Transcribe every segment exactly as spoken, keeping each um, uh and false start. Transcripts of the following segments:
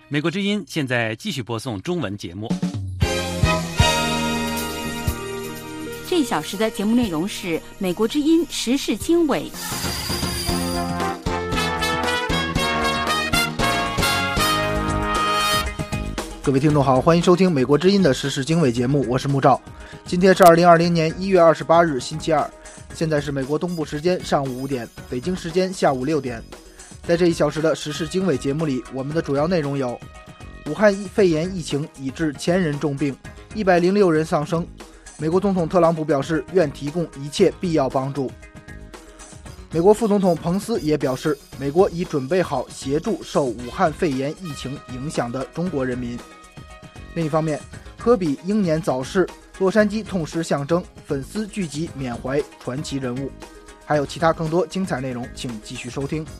美国之音现在继续播送中文节目。 这一小时的节目内容是美国之音时事经纬。 各位听众好，欢迎收听美国之音的时事经纬节目，我是穆照。今天是二零二零年一月二十八日星期二，现在是美国东部时间上午五点，北京时间下午六点。在这一小时的时事经纬节目里，我们的主要内容有：武汉肺炎疫情已致千人重病，一百零六人丧生。美国总统特朗普表示愿提供一切必要帮助。美国副总统彭斯也表示，美国已准备好协助受武汉肺炎疫情影响的中国人民。另一方面，科比英年早逝，洛杉矶痛失象征，粉丝聚集缅怀传奇人物。还有其他更多精彩内容，请继续收听。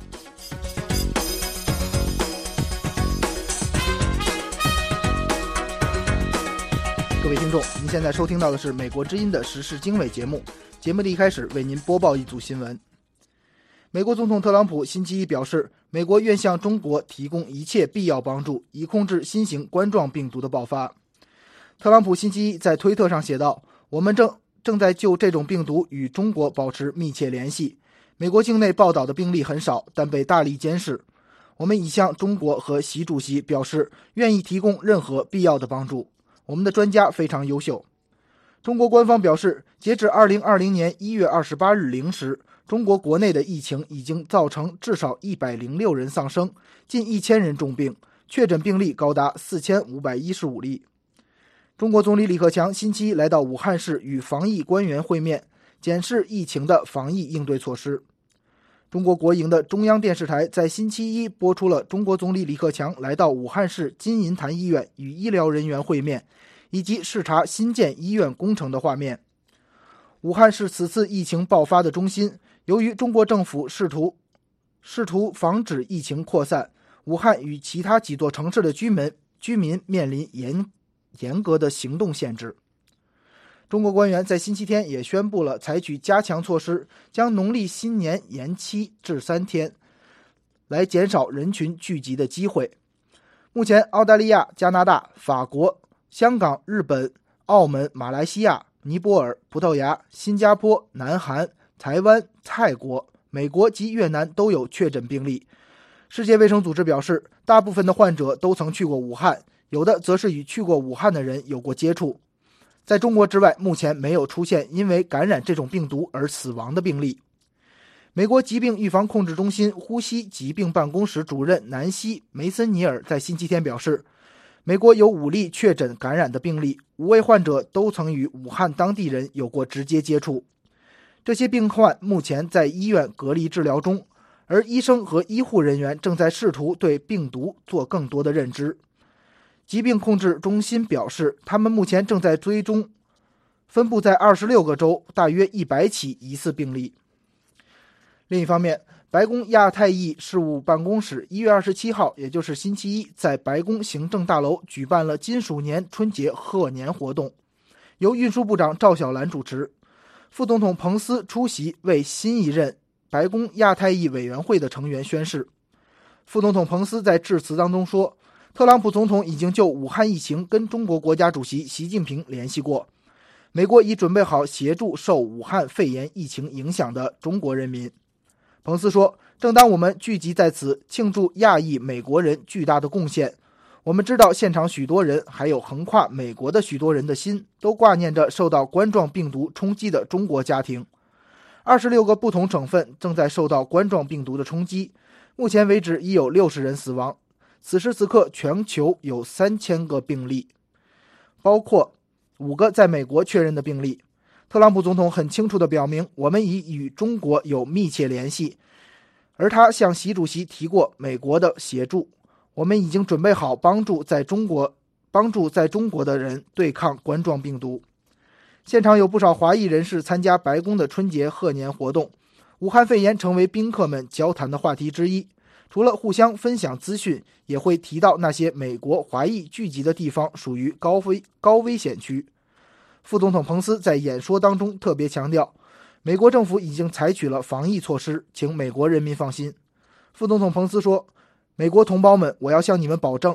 各位听众，您现在收听到的是美国之音的时事经纬节目。节目的一开始为您播报一组新闻。美国总统特朗普星期一表示，美国愿向中国提供一切必要帮助，以控制新型冠状病毒的爆发。特朗普星期一在推特上写道，我们正正在就这种病毒与中国保持密切联系。美国境内报道的病例很少，但被大力监视。我们已向中国和习主席表示愿意提供任何必要的帮助。我们的专家非常优秀。中国官方表示，截至二零二零年一月二十八日零时，中国国内的疫情已经造成至少一百零六人丧生，近一千人重病，确诊病例高达四千五百一十五例。中国总理李克强星期一来到武汉市与防疫官员会面，检视疫情的防疫应对措施。中国国营的中央电视台在星期一播出了中国总理李克强来到武汉市金银潭医院与医疗人员会面，以及视察新建医院工程的画面。武汉是此次疫情爆发的中心，由于中国政府试图试图防止疫情扩散，武汉与其他几座城市的居民居民面临严严格的行动限制。中国官员在星期天也宣布了采取加强措施，将农历新年延期至三天，来减少人群聚集的机会。目前，澳大利亚、加拿大、法国、香港、日本、澳门、马来西亚、尼泊尔、葡萄牙、新加坡、南韩、台湾、泰国、美国及越南都有确诊病例。世界卫生组织表示，大部分的患者都曾去过武汉，有的则是与去过武汉的人有过接触。在中国之外，目前没有出现因为感染这种病毒而死亡的病例。美国疾病预防控制中心呼吸疾病办公室主任南希·梅森尼尔在星期天表示，美国有五例确诊感染的病例，五位患者都曾与武汉当地人有过直接接触。这些病患目前在医院隔离治疗中，而医生和医护人员正在试图对病毒做更多的认知。疾病控制中心表示，他们目前正在追踪分布在二十六个州大约一百起疑似病例。另一方面，白宫亚太裔事务办公室一月二十七号，也就是星期一，在白宫行政大楼举办了金鼠年春节贺年活动，由运输部长赵小兰主持，副总统彭斯出席，为新一任白宫亚太裔委员会的成员宣誓。副总统彭斯在致辞当中说，特朗普总统已经就武汉疫情跟中国国家主席习近平联系过，美国已准备好协助受武汉肺炎疫情影响的中国人民。彭斯说，正当我们聚集在此庆祝亚裔美国人巨大的贡献，我们知道现场许多人，还有横跨美国的许多人的心，都挂念着受到冠状病毒冲击的中国家庭。二十六个不同省份正在受到冠状病毒的冲击，目前为止已有六十人死亡。此时此刻，全球有三千个病例，包括五个在美国确认的病例。特朗普总统很清楚地表明，我们已与中国有密切联系，而他向习主席提过美国的协助。我们已经准备好帮助在中国帮助在中国的人对抗冠状病毒。现场有不少华裔人士参加白宫的春节贺年活动，武汉肺炎成为宾客们交谈的话题之一。除了互相分享资讯，也会提到那些美国华裔聚集的地方属于高危高危险区。副总统彭斯在演说当中特别强调，美国政府已经采取了防疫措施，请美国人民放心。副总统彭斯说，美国同胞们，我要向你们保证，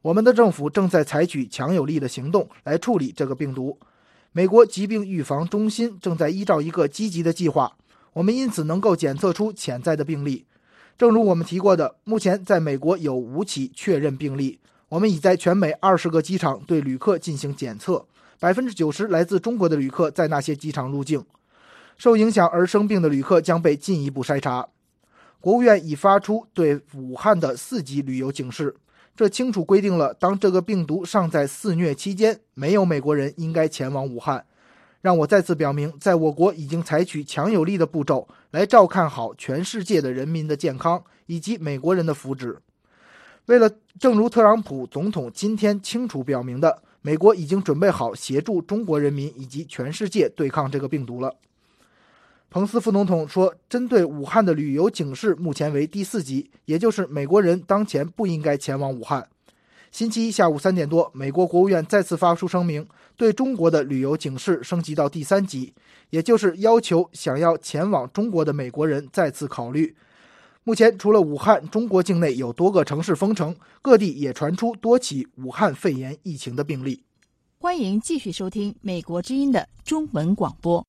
我们的政府正在采取强有力的行动来处理这个病毒。美国疾病预防中心正在依照一个积极的计划，我们因此能够检测出潜在的病例。正如我们提过的，目前在美国有五起确认病例，我们已在全美二十个机场对旅客进行检测，百分之九十来自中国的旅客在那些机场入境。受影响而生病的旅客将被进一步筛查。国务院已发出对武汉的四级旅游警示，这清楚规定了当这个病毒尚在肆虐期间，没有美国人应该前往武汉。让我再次表明，在我国已经采取强有力的步骤来照看好全世界的人民的健康以及美国人的福祉。为了正如特朗普总统今天清楚表明的，美国已经准备好协助中国人民以及全世界对抗这个病毒了。彭斯副总统说，针对武汉的旅游警示目前为第四级，也就是美国人当前不应该前往武汉。星期一下午三点多，美国国务院再次发出声明，对中国的旅游警示升级到第三级，也就是要求想要前往中国的美国人再次考虑。目前除了武汉，中国境内有多个城市封城，各地也传出多起武汉肺炎疫情的病例。 欢迎继续收听美国之音的中文广播。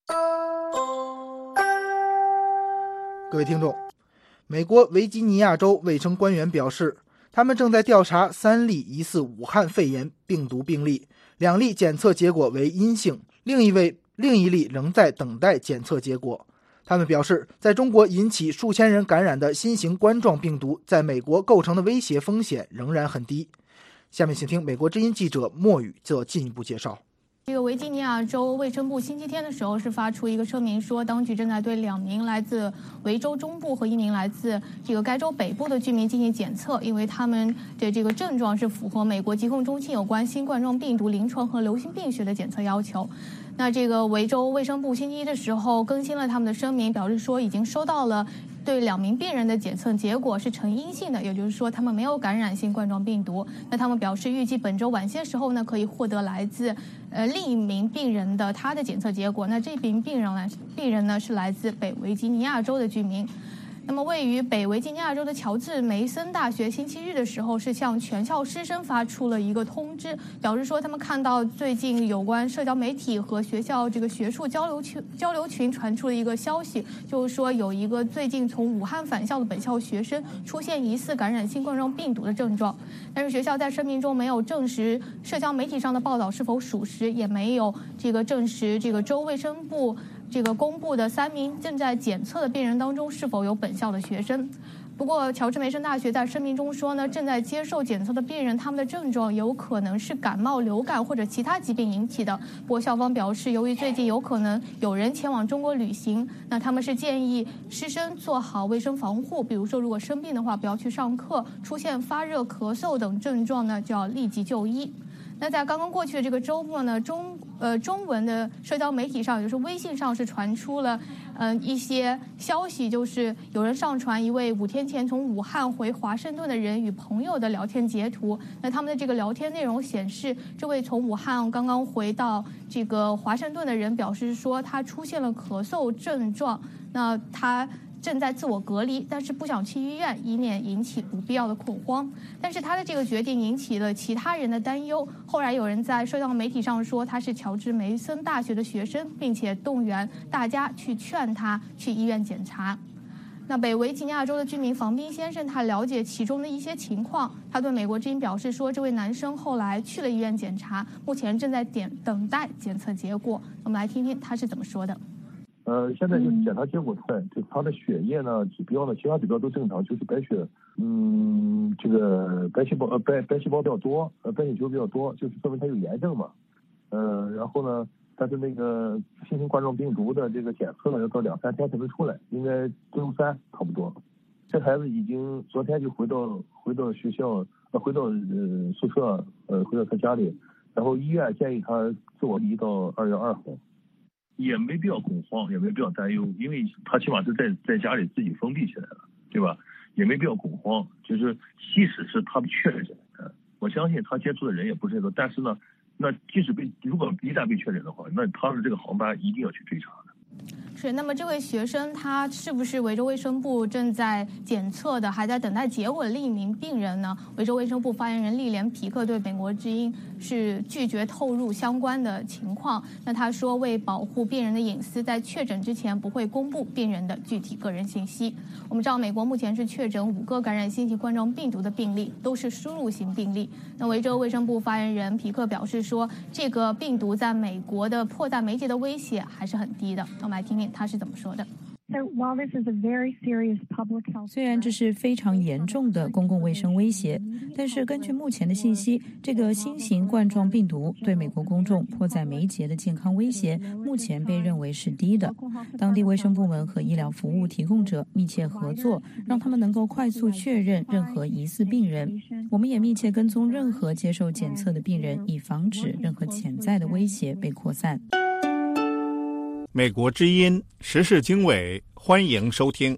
各位听众，美国维吉尼亚州卫生官员表示，他们正在调查三例疑似武汉肺炎病毒病例，两例检测结果为阴性，另一位另一例仍在等待检测结果。他们表示，在中国引起数千人感染的新型冠状病毒在美国构成的威胁风险仍然很低。下面请听美国之音记者莫宇做进一步介绍。 这个维吉尼亚州卫生部星期天的时候是发出一个声明，说当局正在对两名来自维州中部和一名来自这个该州北部的居民进行检测，因为他们的这个症状是符合美国疾控中心有关新冠状病毒临床和流行病学的检测要求。那这个维州卫生部星期一的时候更新了他们的声明，表示说已经收到了对两名病人的检测结果是呈阴性的，也就是说他们没有感染新冠状病毒。那他们表示预计本周晚些时候呢可以获得来自呃另一名病人的他的检测结果。那这名病人呢病人呢是来自北维吉尼亚州的居民。那么位于北维吉尼亚州的乔治梅森大学星期日的时候是向全校师生发出了一个通知，表示说他们看到最近有关社交媒体和学校这个学术交流群交流群传出了一个消息，就是说有一个最近从武汉返校的本校学生出现疑似感染新冠状病毒的症状。但是学校在声明中没有证实社交媒体上的报道是否属实，也没有这个证实这个州卫生部这个公布的三名正在检测的病人当中是否有本校的学生。不过乔治梅森大学在声明中说呢，正在接受检测的病人他们的症状有可能是感冒、流感或者其他疾病引起的。不过校方表示，由于最近有可能有人前往中国旅行，那他们是建议师生做好卫生防护，比如说如果生病的话不要去上课，出现发热、咳嗽等症状呢就要立即就医。那在刚刚过去的这个周末呢，中呃中文的社交媒体上，也就是微信上是传出了嗯、呃、一些消息，就是有人上传一位五天前从武汉回华盛顿的人与朋友的聊天截图。那他们的这个聊天内容显示，这位从武汉刚刚回到这个华盛顿的人表示说，他出现了咳嗽症状，那他正在自我隔离，但是不想去医院，以免引起不必要的恐慌。但是他的这个决定引起了其他人的担忧。后来有人在社交媒体上说他是乔治梅森大学的学生，并且动员大家去劝他去医院检查。那北维吉尼亚州的居民房斌先生他了解其中的一些情况，他对美国之音表示说，这位男生后来去了医院检查，目前正在点等待检测结果。我们来听听他是怎么说的。 呃，现在就是检查结果出来，就他的血液呢指标呢，其他指标都正常，就是白血，嗯，这个白细胞呃白白细胞比较多，呃白血球比较多，就是说明他有炎症嘛，呃，然后呢，但是那个新型冠状病毒的这个检测呢，要到两三天才能出来，应该周三差不多。这孩子已经昨天就回到回到学校，呃，回到呃宿舍，呃，回到他家里，然后医院建议他自我离到二月二号。也没必要恐慌，也没必要担忧，因为他起码是在在家里自己封闭起来了，对吧？也没必要恐慌。就是即使是他确诊，我相信他接触的人也不是这个，但是呢，那即使被如果一旦被确诊的话，那他的这个航班一定要去追查的。 是，那么这位学生他是不是维州卫生部正在检测的，还在等待结果的另一名病人呢？维州卫生部发言人利莲皮克对美国之音是拒绝透露相关的情况。那他说，为保护病人的隐私，在确诊之前不会公布病人的具体个人信息。我们知道，美国目前是确诊五个感染新型冠状病毒的病例，都是输入型病例。那维州卫生部发言人皮克表示说，这个病毒在美国的迫在眉睫的威胁还是很低的。我们来听听他是怎么说的。 虽然这是非常严重的公共卫生威胁，但是根据目前的信息，这个新型冠状病毒对美国公众迫在眉睫的健康威胁目前被认为是低的。当地卫生部门和医疗服务提供者密切合作，让他们能够快速确认任何疑似病人。我们也密切跟踪任何接受检测的病人，以防止任何潜在的威胁被扩散。 美国之音时事经纬，欢迎收听。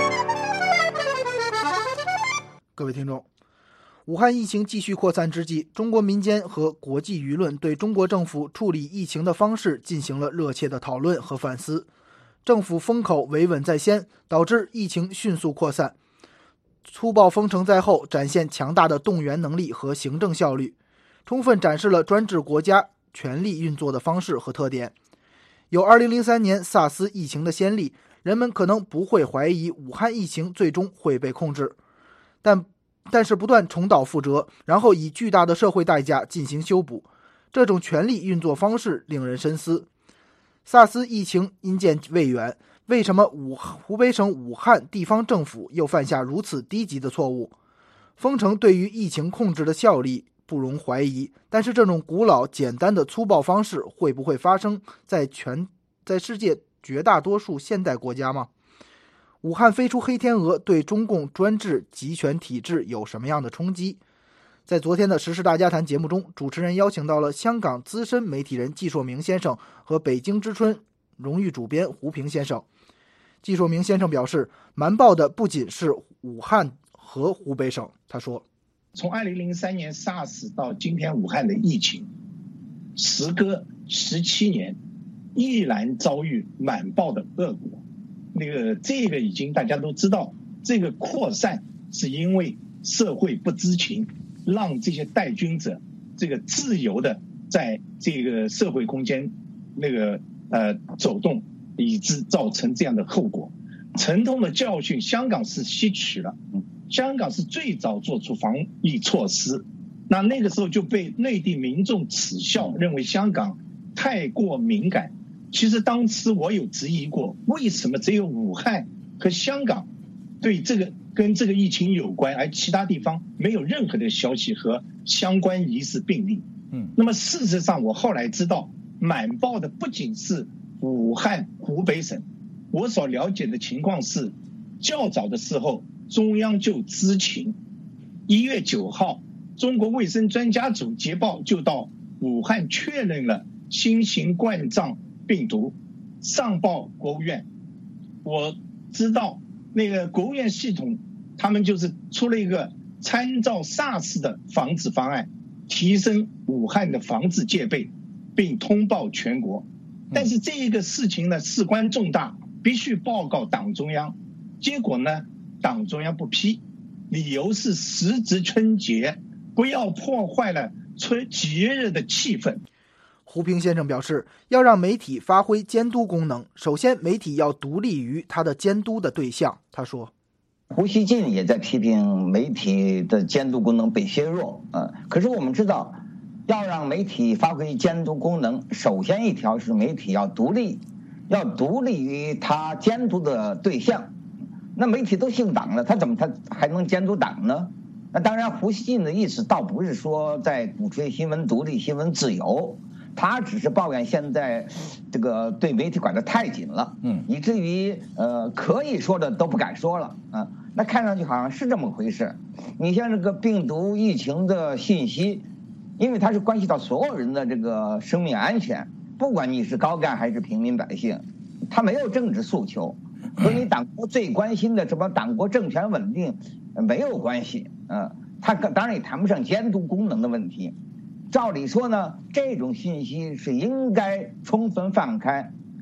各位听众，武汉疫情继续扩散之际，中国民间和国际舆论对中国政府处理疫情的方式进行了热切的讨论和反思。政府封口维稳在先，导致疫情迅速扩散；粗暴封城在后，展现强大的动员能力和行政效率，充分展示了专制国家权力运作的方式和特点。有二零零三年萨斯疫情的先例，人们可能不会怀疑武汉疫情最终会被控制，但但是不断重蹈覆辙，然后以巨大的社会代价进行修补，这种权力运作方式令人深思。萨斯疫情因见未远，为什么武湖北省武汉地方政府又犯下如此低级的错误？封城对于疫情控制的效力不容怀疑，但是这种古老简单的粗暴方式会不会发生在全在世界绝大多数现代国家吗？武汉飞出黑天鹅对中共专制集权体制有什么样的冲击？在昨天的时事大家谈节目中，主持人邀请到了香港资深媒体人纪硕明先生和北京之春荣誉主编胡平先生。纪硕明先生表示，瞒报的不仅是武汉和湖北省。他说， 从二零零三年 SARS 到今天武汉的疫情，时隔十七年，依然遭遇瞒报的恶果。那个这个已经大家都知道，这个扩散是因为社会不知情，让这些带菌者这个自由的在这个社会空间那个呃走动，以致造成这样的后果。沉痛的教训，香港是吸取了。香港是最早做出防疫措施，那那个时候就被内地民众耻笑，认为香港太过敏感。其实当时我有质疑过，为什么只有武汉和香港对这个跟这个疫情有关，而其他地方没有任何的消息和相关疑似病例？嗯，那么事实上我后来知道，瞒报的不仅是武汉、湖北省，我所了解的情况是，较早的时候中央就知情，一月九号，中国卫生专家组捷报就到武汉确认了新型冠状病毒，上报国务院。我知道那个国务院系统，他们就是出了一个参照 SARS 的防治方案，提升武汉的防治戒备，并通报全国。但是这个事情呢，事关重大，必须报告党中央。结果呢，党中央不批，理由是时值春节，不要破坏了春节日的气氛。 胡平先生表示，要让媒体发挥监督功能，首先媒体要独立于他的监督的对象。他说， 胡锡进也在批评媒体的监督功能被削弱。呃，可是我们知道，要让媒体发挥监督功能，首先一条是媒体要独立，要独立于他监督的对象。那媒体都姓党了，他怎么他还能监督党呢？那当然，胡锡进的意思倒不是说在鼓吹新闻独立、新闻自由，他只是抱怨现在这个对媒体管得太紧了，嗯，以至于呃可以说的都不敢说了啊。那看上去好像是这么回事。你像这个病毒疫情的信息，因为它是关系到所有人的这个生命安全，不管你是高干还是平民百姓，他没有政治诉求。和你党国最关心的什么党国政权稳定没有关系，嗯，他当然也谈不上监督功能的问题。照理说呢，这种信息是应该充分放开，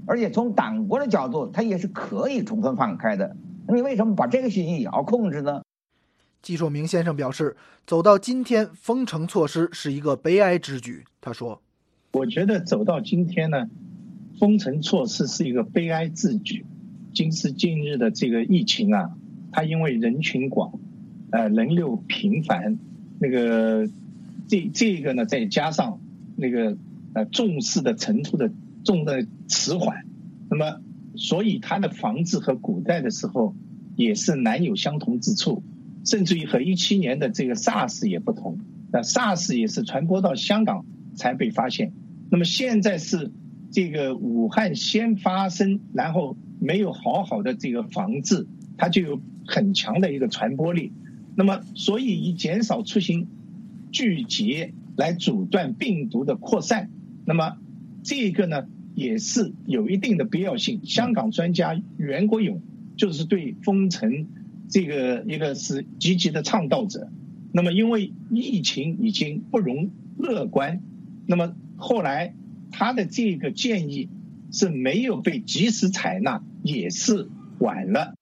而且从党国的角度，它也是可以充分放开的。你为什么把这个信息也要控制呢？ 季寿明先生表示，走到今天，封城措施是一个悲哀之举。他说：“ 我觉得走到今天呢，封城措施是一个悲哀之举。今时今日的这个疫情啊，它因为人群广，呃，人流频繁，那个这这个呢，再加上那个呃重视的程度的重的迟缓，那么所以它的防治和古代的时候也是难有相同之处。”甚至于和一七年的这个 SARS 也不同，那 SARS 也是传播到香港才被发现。那么现在是这个武汉先发生，然后没有好好的这个防治，它就有很强的一个传播力。那么所以以减少出行聚集来阻断病毒的扩散，那么这个呢也是有一定的必要性。香港专家袁国勇就是对封城这个一个是积极的倡导者，那么因为疫情已经不容乐观，那么后来他的这个建议是没有被及时采纳，也是晚了。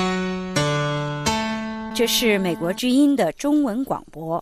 这是美国之音的中文广播。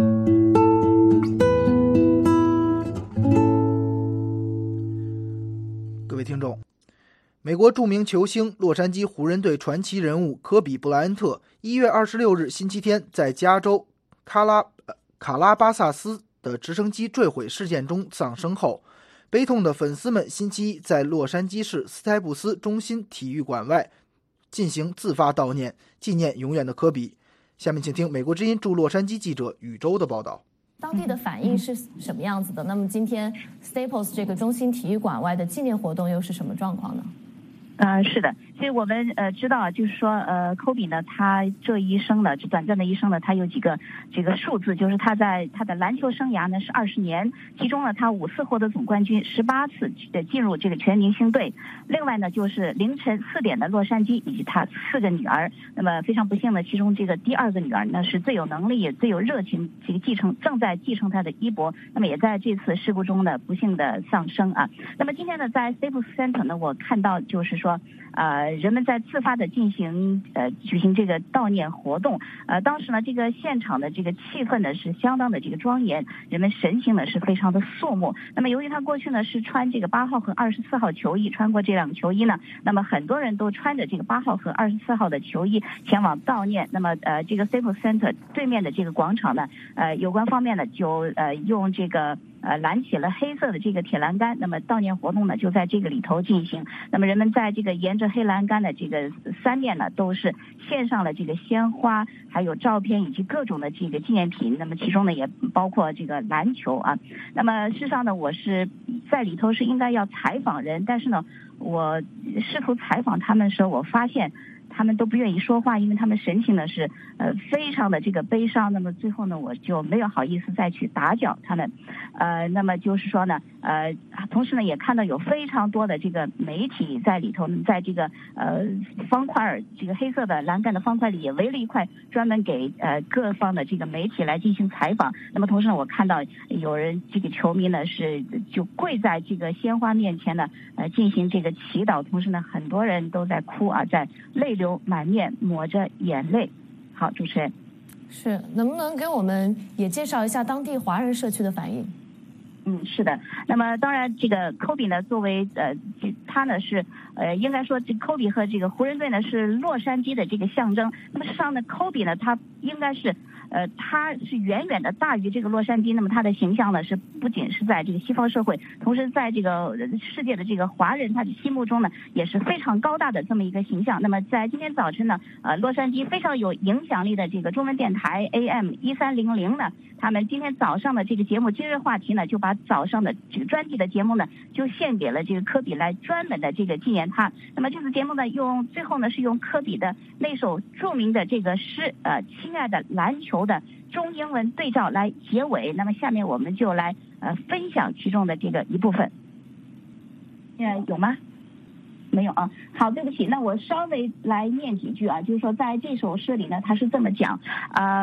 各位听众，美国著名球星、洛杉矶湖人队传奇人物科比·布莱恩特一月二十六日星期天在加州卡拉卡拉巴萨斯的直升机坠毁事件中丧生后，悲痛的粉丝们星期一在洛杉矶市斯台布斯中心体育馆外进行自发悼念，纪念永远的科比。下面请听美国之音驻洛杉矶记者宇宙的报道。 当地的反应是什么样子的？那么今天 Staples 这个中心体育馆外的纪念活动又是什么状况呢？ 呃，是的，其实我们呃知道，就是说呃，科比呢，他这一生呢，短暂的一生呢，他有几个这个数字，就是他在他的篮球生涯呢是二十年，其中呢他五次获得总冠军，十八次的进入这个全明星队。另外呢，就是凌晨四点的洛杉矶以及他四个女儿。那么非常不幸的，其中这个第二个女儿呢是最有能力也最有热情，这个继承正在继承他的衣钵。那么也在这次事故中呢不幸的丧生啊。那么今天呢，在 Staples Center 呢，我看到就是说。呃，人们在自发的进行呃举行这个悼念活动。呃，当时呢，这个现场的这个气氛呢是相当的这个庄严，人们神情呢是非常的肃穆。那么由于他过去呢是穿这个八号和二十四号球衣，穿过这两个球衣呢，那么很多人都穿着这个八号和二十四号的球衣前往悼念。那么呃，这个 Staples Center 对面的这个广场呢，呃，有关方面呢就呃用这个。呃，拦起了黑色的这个铁栏杆，那么悼念活动呢就在这个里头进行。那么人们在这个沿着黑栏杆的这个三面呢，都是献上了这个鲜花，还有照片以及各种的这个纪念品。那么其中呢也包括这个篮球啊。那么事实上呢，我是在里头是应该要采访人，但是呢，我试图采访他们的时候，我发现。他们都不愿意说话，因为他们神情呢是呃非常的这个悲伤。那么最后呢，我就没有好意思再去打搅他们。呃，那么就是说呢，呃，同时呢也看到有非常多的这个媒体在里头，在这个呃方块这个黑色的栏杆的方块里也围了一块，专门给呃各方的这个媒体来进行采访。那么同时呢，我看到有人这个球迷呢是就跪在这个鲜花面前呢，呃进行这个祈祷。同时呢，很多人都在哭啊，在泪流满面，抹着眼泪。好，主持人， 是能不能给我们也介绍一下当地华人社区的反应？ 嗯，是的。那么当然，这个科比呢，作为呃，他呢是呃，应该说这科比和这个湖人队呢是洛杉矶的这个象征。那么事实上呢，科比呢，他应该是。呃，他是远远的大于这个洛杉矶，那么他的形象呢是不仅是在这个西方社会，同时在这个世界的这个华人他的心目中呢也是非常高大的这么一个形象。那么在今天早晨呢，呃，洛杉矶非常有影响力的这个中文电台 A M 一三零零呢，他们今天早上的这个节目今日话题呢，就把早上的这个专题的节目呢，就献给了这个科比来专门的这个纪念他。那么这次节目呢，用最后呢是用科比的那首著名的这个诗，呃，亲爱的篮球的中英文对照来结尾。那么下面我们就来呃分享其中的这个一部分。呃，有吗？没有啊。好，对不起，那我稍微来念几句啊，就是说在这首诗里呢，他是这么讲，呃。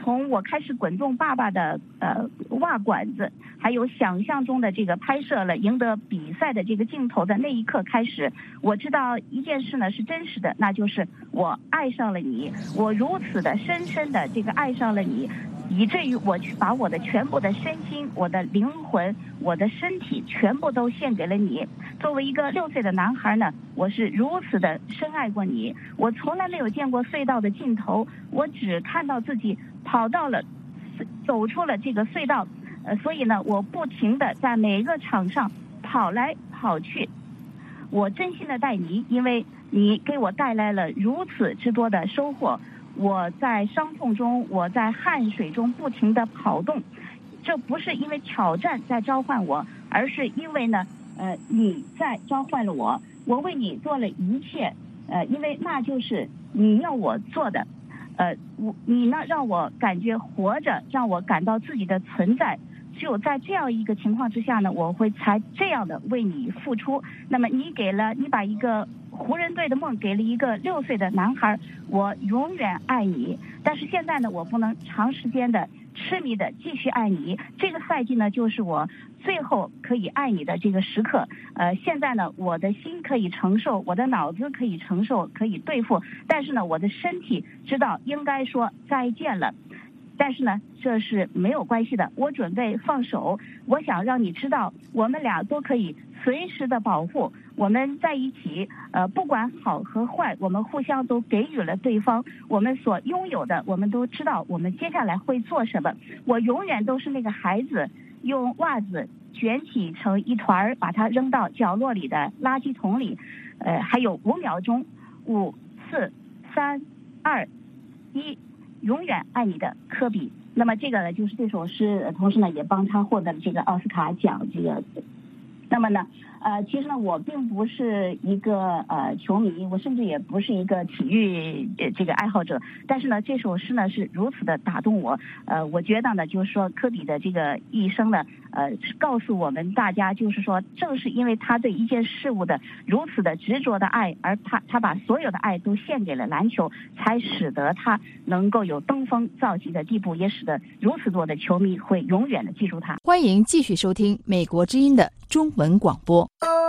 从我开始滚动爸爸的呃袜管子，还有想象中的这个拍摄了赢得比赛的这个镜头的那一刻开始，我知道一件事呢是真实的，那就是我爱上了你，我如此的深深的这个爱上了你，以至于我去把我的全部的身心、我的灵魂、我的身体全部都献给了你。作为一个六岁的男孩呢，我是如此的深爱过你，我从来没有见过隧道的尽头，我只看到自己跑到了走出了这个隧道，呃，所以呢，我不停的在每一个场上跑来跑去。我真心的待你，因为你给我带来了如此之多的收获。我在伤痛中，我在汗水中不停的跑动，这不是因为挑战在召唤我，而是因为呢，呃，你在召唤了我，我为你做了一切，呃，因为那就是你要我做的。呃，我你呢让我感觉活着，让我感到自己的存在。只有在这样一个情况之下呢，我会才这样的为你付出。那么你给了，你把一个湖人队的梦给了一个六岁的男孩，我永远爱你。但是现在呢，我不能长时间的痴迷的继续爱你。这个赛季呢，就是我最后可以爱你的这个时刻。呃，现在呢，我的心可以承受，我的脑子可以承受，可以对付，但是呢，我的身体知道应该说再见了。但是呢，这是没有关系的，我准备放手。我想让你知道，我们俩都可以随时的保护，我们在一起，呃，不管好和坏，我们互相都给予了对方我们所拥有的，我们都知道我们接下来会做什么。我永远都是那个孩子，用袜子卷起成一团，把它扔到角落里的垃圾桶里。呃，还有五秒钟，五、四、三、二、一。永远爱你的科比。那么这个呢，就是这首诗，同时呢也帮他获得了这个奥斯卡奖。这个，那么呢，呃，其实呢，我并不是一个呃球迷，我甚至也不是一个体育这个爱好者。但是呢，这首诗呢是如此的打动我。呃，我觉得呢，就是说科比的这个一生呢，呃，告诉我们大家，就是说，正是因为他对一件事物的如此的执着的爱，而他他把所有的爱都献给了篮球，才使得他能够有登峰造极的地步，也使得如此多的球迷会永远的记住他。 欢迎继续收听美国之音的中文广播。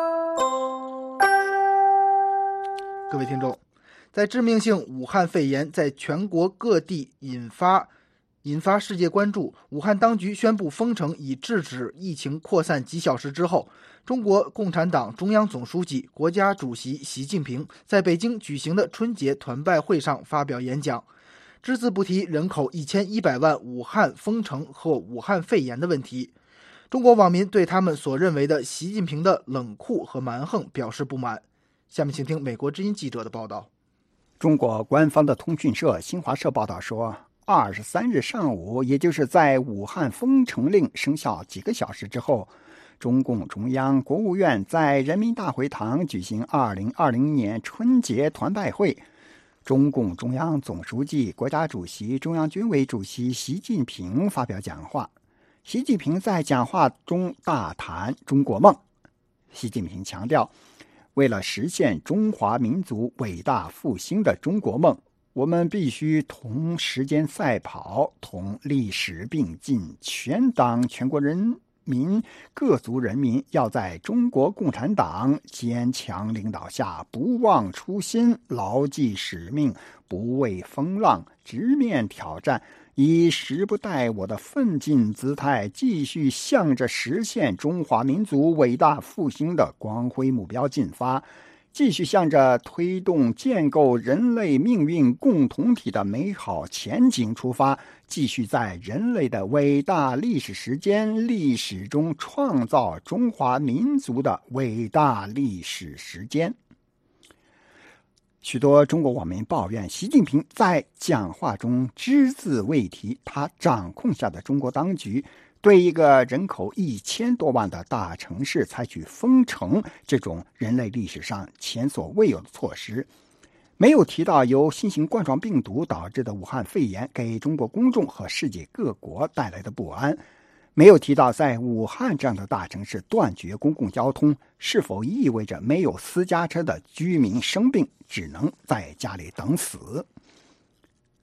各位听众，在致命性武汉肺炎在全国各地引发引发世界关注，武汉当局宣布封城以制止疫情扩散几小时之后，中国共产党中央总书记、国家主席习近平在北京举行的春节团拜会上发表演讲，只字不提人口一千一百万武汉封城和武汉肺炎的问题。中国网民对他们所认为的习近平的冷酷和蛮横表示不满。下面请听美国之音记者的报道。 中国官方的通讯社新华社报道说，二十三日上午，也就是在武汉封城令生效几个小时之后，中共中央、国务院在人民大会堂举行二零二零年春节团拜会。中共中央总书记、国家主席、中央军委主席习近平发表讲话。习近平在讲话中大谈中国梦。习近平强调，为了实现中华民族伟大复兴的中国梦，我们必须同时间赛跑，同历史并进，全党全国人民各族人民要在中国共产党坚强领导下不忘初心，牢记使命，不畏风浪，直面挑战，以时不待我的奋进姿态，继续向着实现中华民族伟大复兴的光辉目标进发，继续向着推动建构人类命运共同体的美好前景出发，继续在人类的伟大历史时间历史中创造中华民族的伟大历史时间。许多中国网民抱怨习近平在讲话中只字未提他掌控下的中国当局对一个人口一千多万的大城市采取封城这种人类历史上前所未有的措施，没有提到由新型冠状病毒导致的武汉肺炎给中国公众和世界各国带来的不安，没有提到在武汉这样的大城市断绝公共交通是否意味着没有私家车的居民生病只能在家里等死。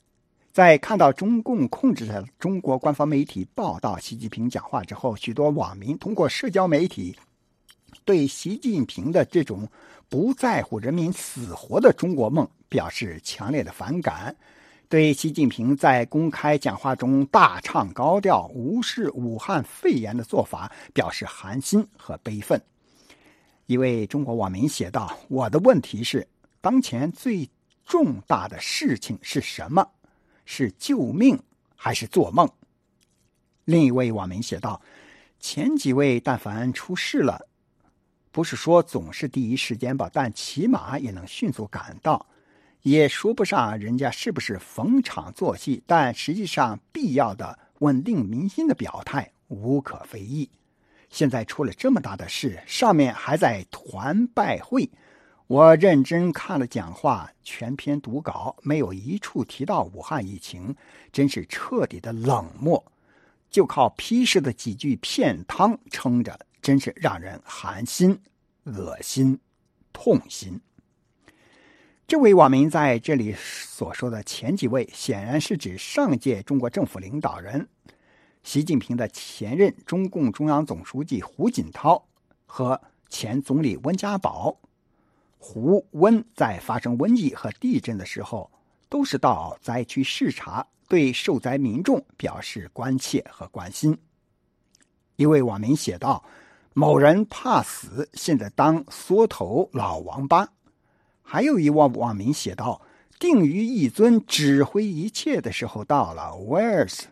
在看到中共控制的中国官方媒体报道习近平讲话之后，许多网民通过社交媒体对习近平的这种不在乎人民死活的中国梦表示强烈的反感，对习近平在公开讲话中大唱高调、无视武汉肺炎的做法表示寒心和悲愤。一位中国网民写道：“我的问题是，当前最重大的事情是什么？是救命还是做梦？”另一位网民写道：“前几位但凡出事了，不是说总是第一时间吧，但起码也能迅速赶到。也说不上人家是不是逢场作戏，但实际上必要的稳定民心的表态无可非议。现在出了这么大的事，上面还在团拜会。我认真看了讲话，全篇读稿，没有一处提到武汉疫情，真是彻底的冷漠，就靠批示的几句片汤撑着，真是让人寒心、恶心、痛心。”这位网民在这里所说的前几位，显然是指上届中国政府领导人习近平的前任中共中央总书记胡锦涛和前总理温家宝。胡温在发生瘟疫和地震的时候，都是到灾区视察，对受灾民众表示关切和关心。一位网民写道：“某人怕死，现在当缩头老王八。”还有一位网民写道：“定于一尊，指挥一切的时候到了 ，Where's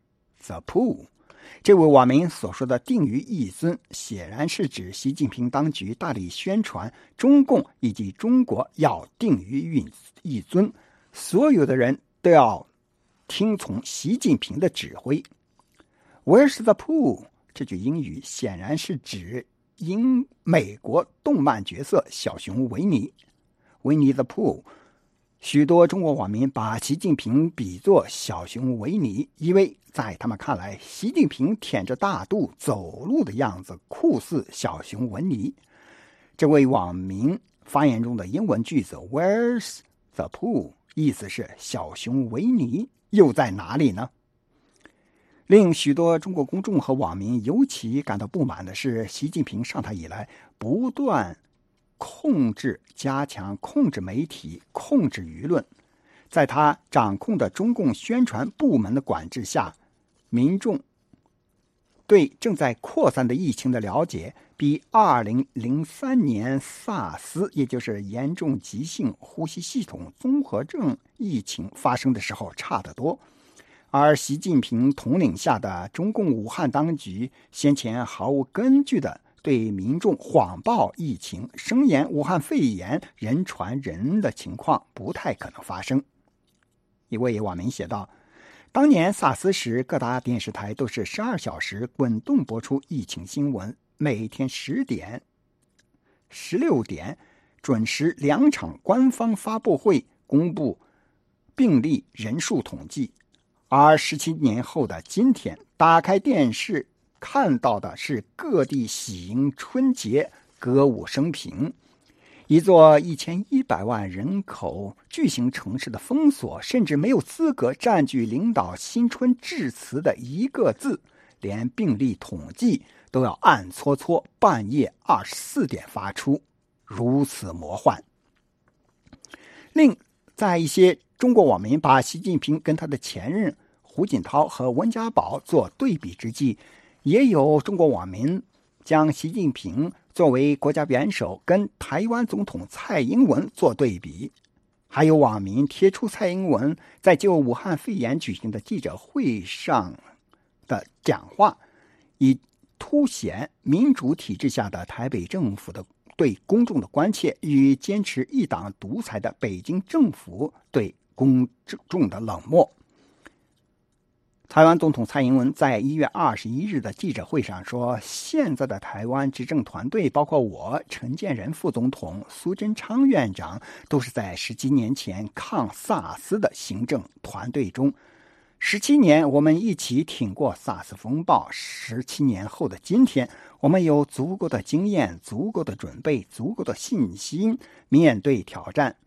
the Pooh？” 这位网民所说的定于一尊，显然是指习近平当局大力宣传中共以及中国要定于一尊，所有的人都要听从习近平的指挥。Where's the Pooh？ 这句英语显然是指英美国动漫角色小熊维尼。Winnie the Pooh， 许多中国网民把习近平比作小熊维尼，因为在他们看来，习近平腆着大肚走路的样子酷似小熊维尼。这位网民发言中的英文句子 Where's the Pooh 意思是小熊维尼又在哪里呢？令许多中国公众和网民尤其感到不满的是，习近平上台以来不断控制、加强控制媒体、控制舆论，在他掌控的中共宣传部门的管制下，民众对正在扩散的疫情的了解比二零零三年 SARS， 也就是严重急性呼吸系统综合症疫情发生的时候差得多。而习近平统领下的中共武汉当局先前毫无根据的对民众谎报疫情，声言武汉肺炎人传人的情况不太可能发生。一位网民写道：“当年 SARS 时，各大电视台都是十二小时滚动播出疫情新闻，每天十点、十六点准时两场官方发布会公布病例人数统计。而十七年后的今天，打开电视看到的是各地喜迎春节、歌舞升平。一座一千一百万人口巨型城市的封锁，甚至没有资格占据领导新春致辞的一个字，连病例统计都要暗搓搓半夜二十四点发出，如此魔幻。另在一些中国网民把习近平跟他的前任胡锦涛和温家宝做对比之际，也有中国网民将习近平作为国家元首跟台湾总统蔡英文做对比。还有网民贴出蔡英文在就武汉肺炎举行的记者会上的讲话，以凸显民主体制下的台北政府的对公众的关切与坚持一党独裁的北京政府对公众的冷漠。台湾总统蔡英文在一月二十一日的记者会上说，现在的台湾执政团队，包括我、陈建仁副总统、苏贞昌院长，都是在十七年前抗SARS的行政团队中。十七年，我们一起挺过 SARS 风暴。十七年后的今天，我们有足够的经验、足够的准备、足够的信心面对挑战。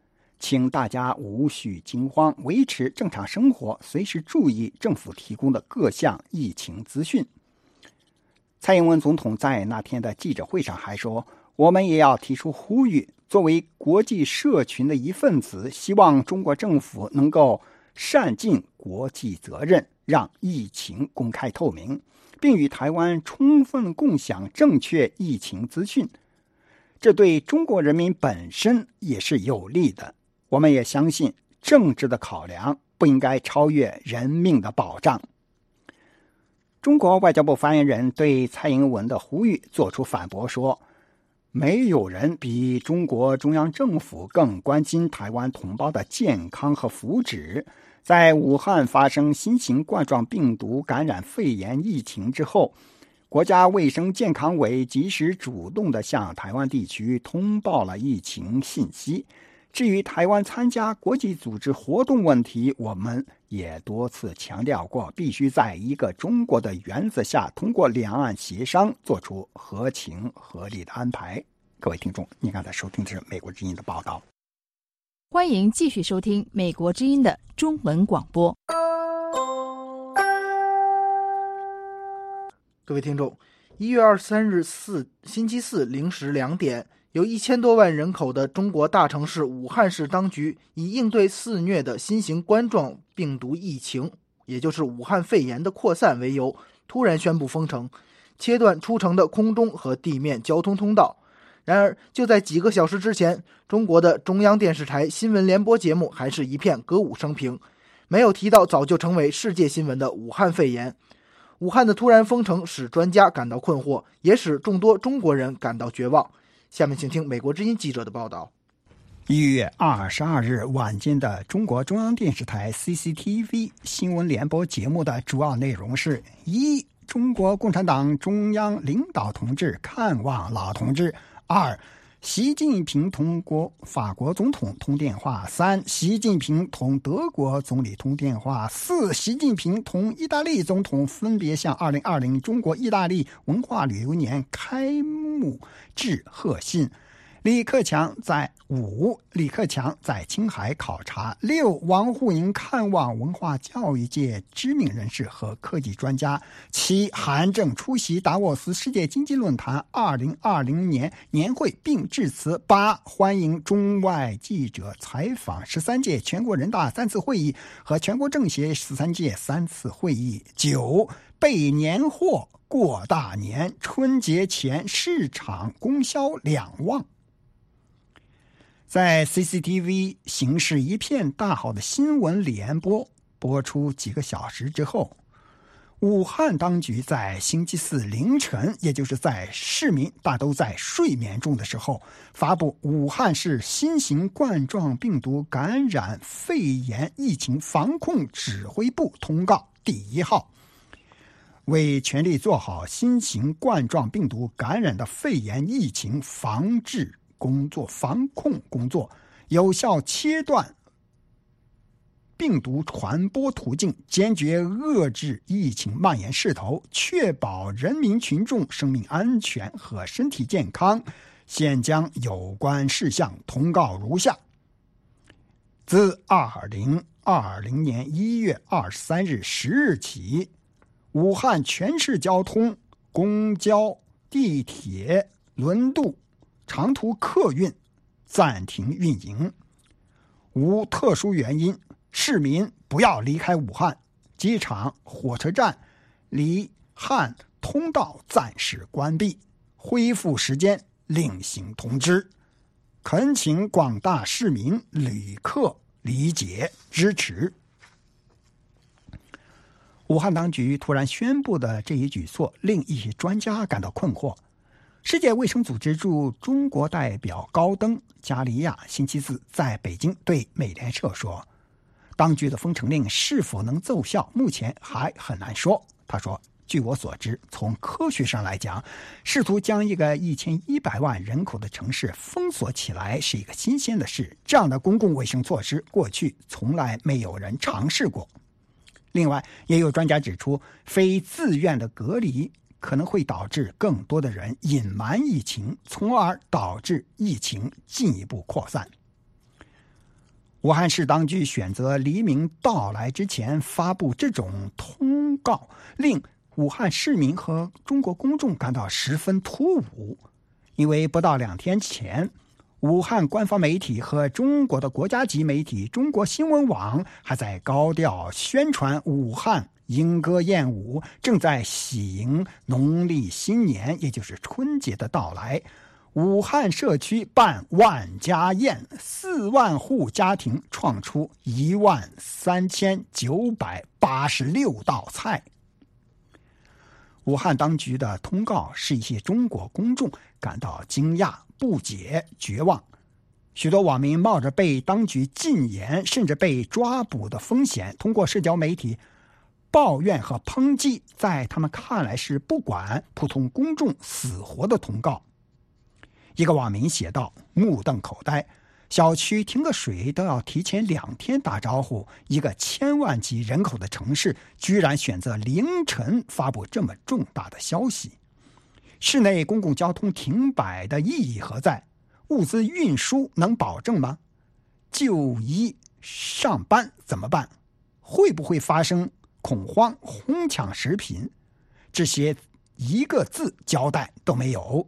请大家无需惊慌，维持正常生活，随时注意政府提供的各项疫情资讯。蔡英文总统在那天的记者会上还说，我们也要提出呼吁，作为国际社群的一份子，希望中国政府能够善尽国际责任，让疫情公开透明，并与台湾充分共享正确疫情资讯。这对中国人民本身也是有利的。我们也相信，政治的考量不应该超越人命的保障。中国外交部发言人对蔡英文的呼吁作出反驳说，没有人比中国中央政府更关心台湾同胞的健康和福祉。在武汉发生新型冠状病毒感染肺炎疫情之后，国家卫生健康委及时主动地向台湾地区通报了疫情信息。至于台湾参加国际组织活动问题，我们也多次强调过，必须在一个中国的原则下，通过两岸协商做出合情合理的安排。各位听众，您刚才收听的是美国之音的报道。 欢迎继续收听美国之音的中文广播。 各位听众，一月二十三日四星期四零时两点，有一千多万人口的中国大城市武汉市当局以应对肆虐的新型冠状病毒疫情，也就是武汉肺炎的扩散为由，突然宣布封城，切断出城的空中和地面交通通道。然而，就在几个小时之前，中国的中央电视台新闻联播节目还是一片歌舞升平，没有提到早就成为世界新闻的武汉肺炎。武汉的突然封城使专家感到困惑，也使众多中国人感到绝望。下面请听美国之音记者的报道。 一月二十二日晚间的中国中央电视台 C C T V 新闻联播节目的主要内容是：一、中国共产党中央领导同志看望老同志；二、习近平同国法国总统通电话；三、习近平同德国总理通电话；四、习近平同意大利总统分别向二零二零中国意大利文化旅游年开幕致贺信。李克强在五，李克强在青海考察；六，王沪宁看望文化教育界知名人士和科技专家；七，韩正出席达沃斯世界经济论坛二零二零年年会并致辞；八，欢迎中外记者采访十三届全国人大三次会议和全国政协十三届三次会议；九，备年货过大年，春节前市场供销两旺。在 C C T V 形势一片大好的新闻联播播出几个小时之后，武汉当局在星期四凌晨，也就是在市民大都在睡眠中的时候，发布武汉市新型冠状病毒感染肺炎疫情防控指挥部通告第一号，为全力做好新型冠状病毒感染的肺炎疫情防治工作、防控工作，有效切断病毒传播途径，坚决遏制疫情蔓延势头，确保人民群众生命安全和身体健康。现将有关事项通告如下：自二零二零年一月二十三日十日起，武汉全市交通、公交、地铁、轮渡、长途客运暂停运营，无特殊原因，市民不要离开武汉。机场、火车站、离汉通道暂时关闭，恢复时间另行通知。恳请广大市民旅客理解支持。武汉当局突然宣布的这一举措令一些专家感到困惑。世界卫生组织驻中国代表高登·加利亚星期四在北京对美联社说，当局的封城令是否能奏效，目前还很难说。他说，据我所知，从科学上来讲，试图将一个一千一百万人口的城市封锁起来是一个新鲜的事，这样的公共卫生措施过去从来没有人尝试过。另外，也有专家指出，非自愿的隔离可能会导致更多的人隐瞒疫情，从而导致疫情进一步扩散。 武汉市当局选择黎明到来之前发布这种通告，令武汉市民和中国公众感到十分突兀，因为不到两天前，武汉官方媒体和中国的国家级媒体中国新闻网还在高调宣传武汉莺歌燕舞正在喜迎农历新年，也就是春节的到来。武汉社区办万家宴，四万户家庭创出一万三千九百八十六道菜。武汉当局的通告使一些中国公众感到惊讶、不解、绝望。许多网民冒着被当局禁言甚至被抓捕的风险，通过社交媒体抱怨和抨击在他们看来是不管普通公众死活的通告。一个网民写道，目瞪口呆，小区停个水都要提前两天打招呼，一个千万级人口的城市居然选择凌晨发布这么重大的消息。室内公共交通停摆的意义何在？物资运输能保证吗？就医上班怎么办？会不会发生恐慌哄抢食品？这些一个字交代都没有。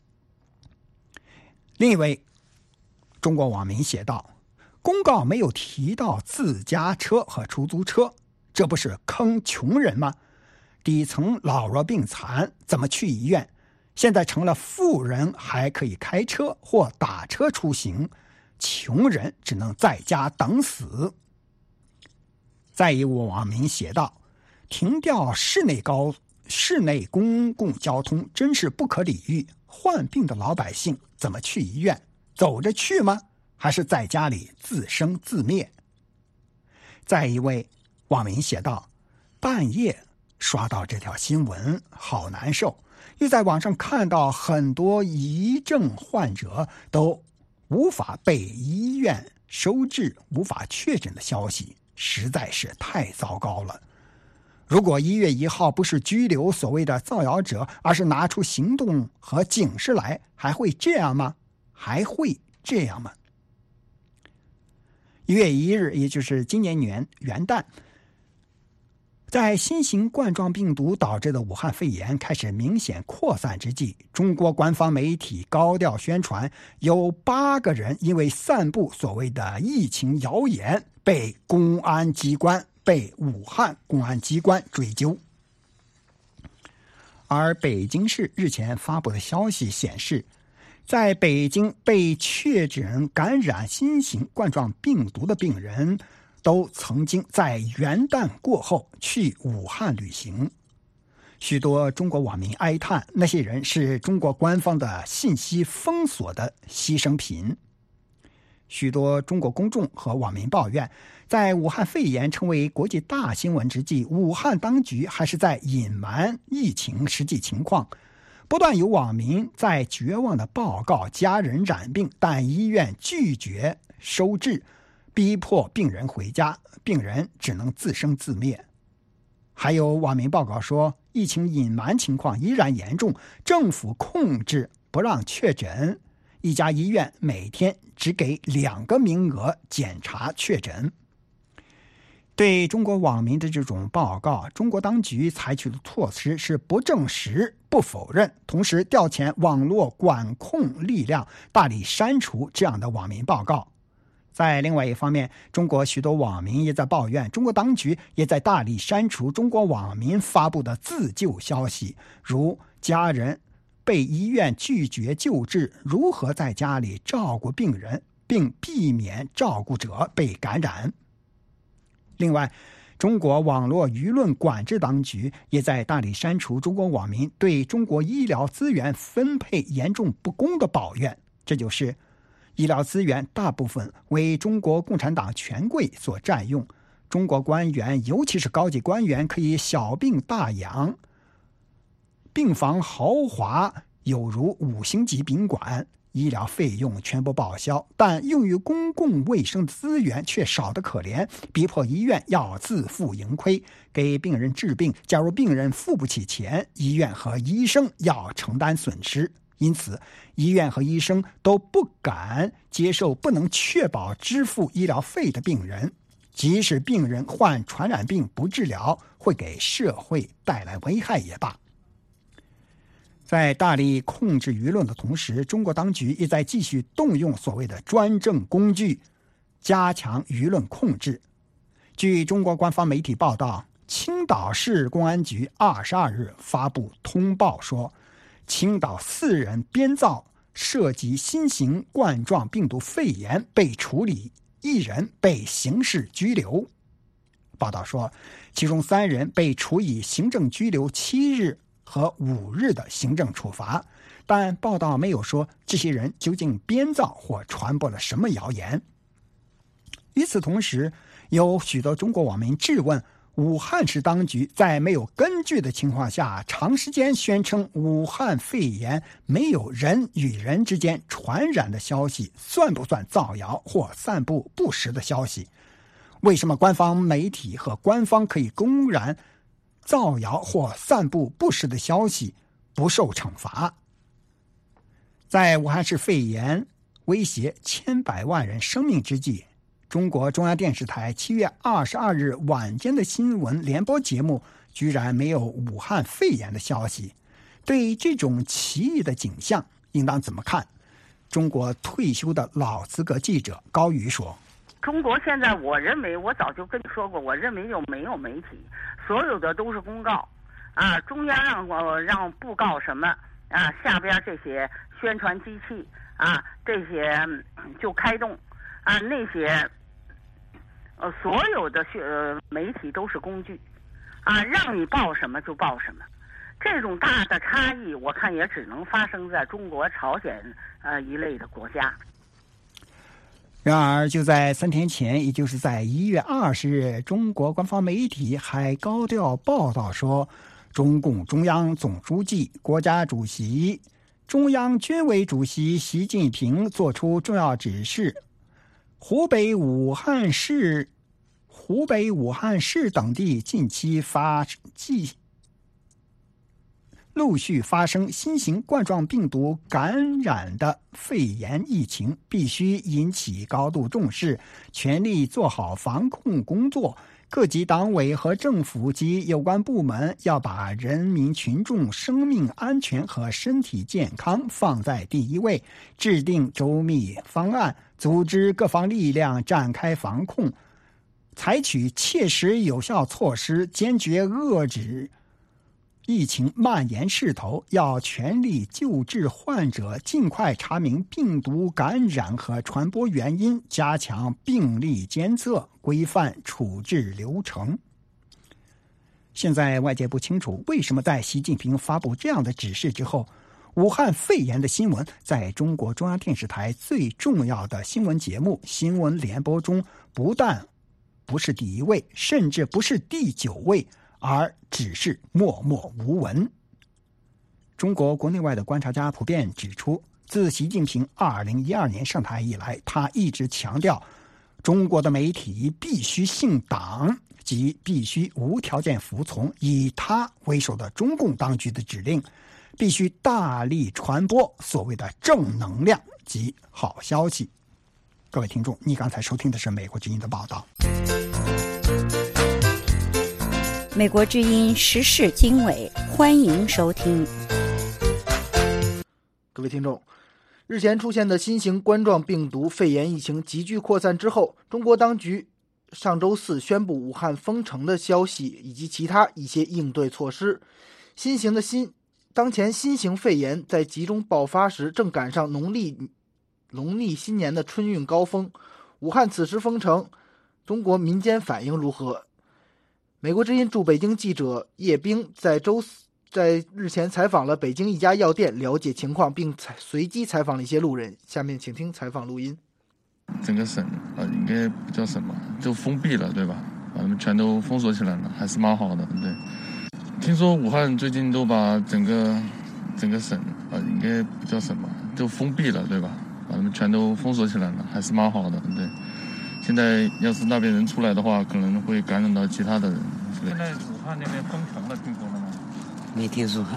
另一位中国网民写道，公告没有提到自家车和出租车，这不是坑穷人吗？底层老弱病残怎么去医院？现在成了富人还可以开车或打车出行，穷人只能在家等死。再一位网民写道，停掉室内高室内公共交通真是不可理喻，患病的老百姓怎么去医院？走着去吗？还是在家里自生自灭？再一位网民写道，半夜刷到这条新闻好难受，又在网上看到很多疑症患者都无法被医院收治、无法确诊的消息，实在是太糟糕了。如果一月一号不是拘留所谓的造谣者，而是拿出行动和警示来，还会这样吗？还会这样吗？一月一日，也就是今年元元旦，在新型冠状病毒导致的武汉肺炎开始明显扩散之际，中国官方媒体高调宣传，有八个人因为散布所谓的疫情谣言，被公安机关被武汉公安机关追究。而北京市日前发布的消息显示，在北京被确诊感染新型冠状病毒的病人都曾经在元旦过后去武汉旅行。许多中国网民哀叹，那些人是中国官方的信息封锁的牺牲品。许多中国公众和网民抱怨，在武汉肺炎成为国际大新闻之际，武汉当局还是在隐瞒疫情实际情况。不断有网民在绝望地报告家人染病，但医院拒绝收治，逼迫病人回家，病人只能自生自灭。还有网民报告说，疫情隐瞒情况依然严重，政府控制不让确诊，一家医院每天只给两个名额检查确诊。对中国网民的这种报告，中国当局采取的措施是不证实、不否认，同时调遣网络管控力量，大力删除这样的网民报告。在另外一方面，中国许多网民也在抱怨，中国当局也在大力删除中国网民发布的自救消息，如家人被医院拒绝救治，如何在家里照顾病人，并避免照顾者被感染。另外，中国网络舆论管制当局也在大力删除中国网民对中国医疗资源分配严重不公的抱怨，这就是医疗资源大部分为中国共产党权贵所占用，中国官员尤其是高级官员可以小病大养，病房豪华有如五星级宾馆，医疗费用全部报销，但用于公共卫生的资源却少得可怜，逼迫医院要自负盈亏，给病人治病，假如病人付不起钱，医院和医生要承担损失， 因此医院和医生都不敢接受不能确保支付医疗费的病人，即使病人患传染病不治疗，会给社会带来危害也罢。在大力控制舆论的同时，中国当局也在继续动用所谓的专政工具，加强舆论控制。据中国官方媒体报道，青岛市公安局二十二日发布通报说，青岛四人编造涉及新型冠状病毒肺炎被处理，一人被刑事拘留。报道说，其中三人被处以行政拘留七日和五日的行政处罚，但报道没有说这些人究竟编造或传播了什么谣言。与此同时，有许多中国网民质问武汉市当局在没有根据的情况下，长时间宣称武汉肺炎没有人与人之间传染的消息，算不算造谣或散布不实的消息？为什么官方媒体和官方可以公然造谣或散布不实的消息，不受惩罚？在武汉市肺炎威胁千百万人生命之际，中国中央电视台七月二十二日晚间的新闻联播节目居然没有武汉肺炎的消息。对这种奇异的景象应当怎么看？中国退休的老资格记者高宇说， 中国现在我认为，我早就跟你说过，我认为就没有媒体，所有的都是公告啊，中央让我让布告什么啊，下边这些宣传机器啊，这些就开动啊，那些呃所有的呃媒体都是工具啊，让你报什么就报什么。这种大的差异，我看也只能发生在中国、朝鲜呃一类的国家。 然而，就在三天前，也就是在一月二十日，中国官方媒体还高调报道说，中共中央总书记、国家主席、中央军委主席习近平作出重要指示，湖北武汉市、湖北武汉市等地近期发继陆续发生新型冠状病毒感染的肺炎疫情，必须引起高度重视，全力做好防控工作。各级党委和政府及有关部门要把人民群众生命安全和身体健康放在第一位，制定周密方案，组织各方力量展开防控，采取切实有效措施，坚决遏制疫情蔓延势头，要全力救治患者，尽快查明病毒感染和传播原因，加强病例监测，规范处置流程。现在外界不清楚为什么在习近平发布这样的指示之后，武汉肺炎的新闻在中国中央电视台最重要的新闻节目新闻联播中不但不是第一位，甚至不是第九位，而只是默默无闻。中国国内外的观察家普遍指出，自习近平二零一二年上台以来，他一直强调中国的媒体必须信党，即必须无条件服从以他为首的中共当局的指令，必须大力传播所谓的正能量及好消息。各位听众，你刚才收听的是美国之音的报道。 美国之音时事经纬，欢迎收听。 各位听众，日前出现的新型冠状病毒肺炎疫情急剧扩散之后，中国当局上周四宣布武汉封城的消息以及其他一些应对措施。新型的新当前新型肺炎在集中爆发时，正赶上农历农历新年的春运高峰。武汉此时封城，中国民间反应如何？美国之音驻北京记者叶冰在周四在日前采访了北京一家药店，了解情况，并随机采访了一些路人。下面请听采访录音。 整个省啊，应该不叫省吧，就封闭了，对吧？把他们全都封锁起来了，还是蛮好的，对。听说武汉最近都把整个整个省啊，应该不叫省吧，就封闭了，对吧？把他们全都封锁起来了，还是蛮好的，对。现在要是那边人出来的话，可能会感染到其他的人。现在武汉那边封城了，听说了吗？ 没听说。 也没听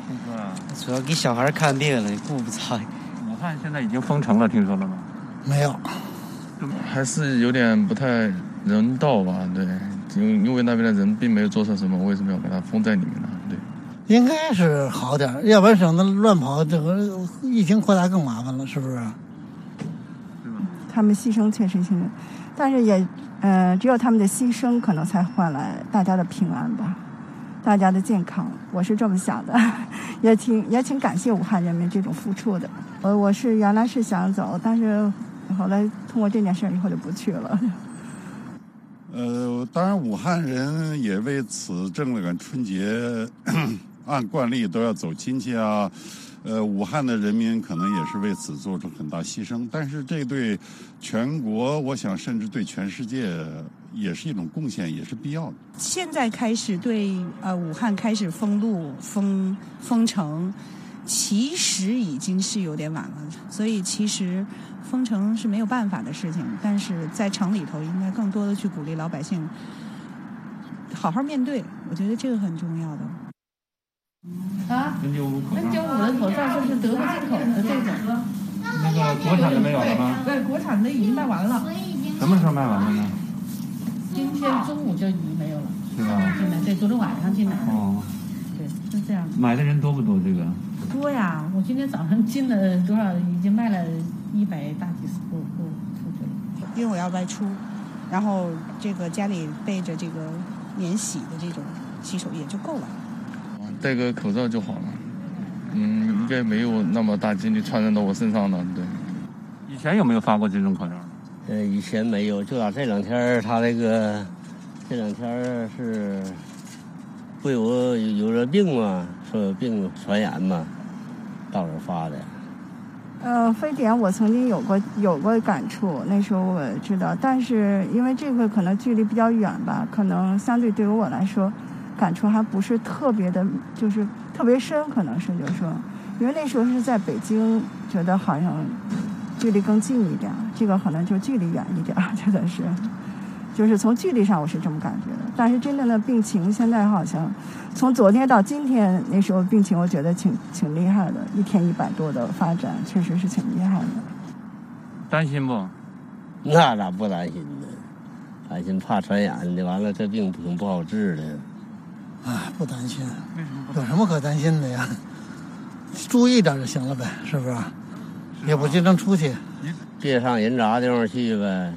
顾客啊？ 主要给小孩看病了，顾不着。 武汉现在已经封城了，听说了吗？ 没有， 还是有点不太人道吧？对，因因为那边的人并没有做错什么，为什么要把它封在里面呢？对， 应该是好点，要不然省得乱跑，这个疫情扩大更麻烦了，是不是？ 他们牺牲确实性，但是也，呃，只有他们的牺牲可能才换来大家的平安吧，大家的健康，我是这么想的，也挺也挺感谢武汉人民这种付出的。呃，我是原来是想走，但是后来通过这件事以后就不去了。 呃，当然，武汉人也为此挣了个春节，按惯例都要走亲戚啊。呃，武汉的人民可能也是为此做出很大牺牲，但是这对全国，我想甚至对全世界也是一种贡献，也是必要的。 现在开始对呃武汉开始封路、封封城，其实已经是有点晚了，所以其实封城是没有办法的事情，但是在城里头应该更多的去鼓励老百姓好好面对，我觉得这个很重要的。 啊，N 九五的口罩就是德国进口的这种。 那个国产的没有了吗？ 对，对，国产的已经卖完了。 什么时候卖完的呢？ 今天中午就已经没有了。 是吧？ 进来，对，昨天晚上进来的。 哦。 对，是这样。 买的人多不多？这个？ 多呀！我今天早上进了多少？已经卖了一百大几十部部出去了。 因为我要外出，然后这个家里备着这个免洗的这种洗手液就够了。 戴个口罩就好了，嗯，应该没有那么大几率传染到我身上的。对， 以前有没有发过这种口罩？ 呃，以前没有，就打这两天，他那个这两天是不有有热病嘛，说有病传染嘛，到这儿发的。 呃，非典我曾经有过有过感触，那时候我知道，但是因为这个可能距离比较远吧，可能相对对于我来说。感触还不是特别的，就是特别深，可能是就是说，因为那时候是在北京，觉得好像距离更近一点，这个可能就距离远一点，觉得是，就是从距离上我是这么感觉的。但是真正的病情现在好像，从昨天到今天，那时候病情我觉得挺挺厉害的，一天一百多的发展，确实是挺厉害的。 担心不？ 那咋不担心呢？担心怕传染的，完了这病挺不好治的。 啊，不担心，有什么可担心的呀？注意点就行了呗，是不是？也不经常出去， 别上人杂地方去呗。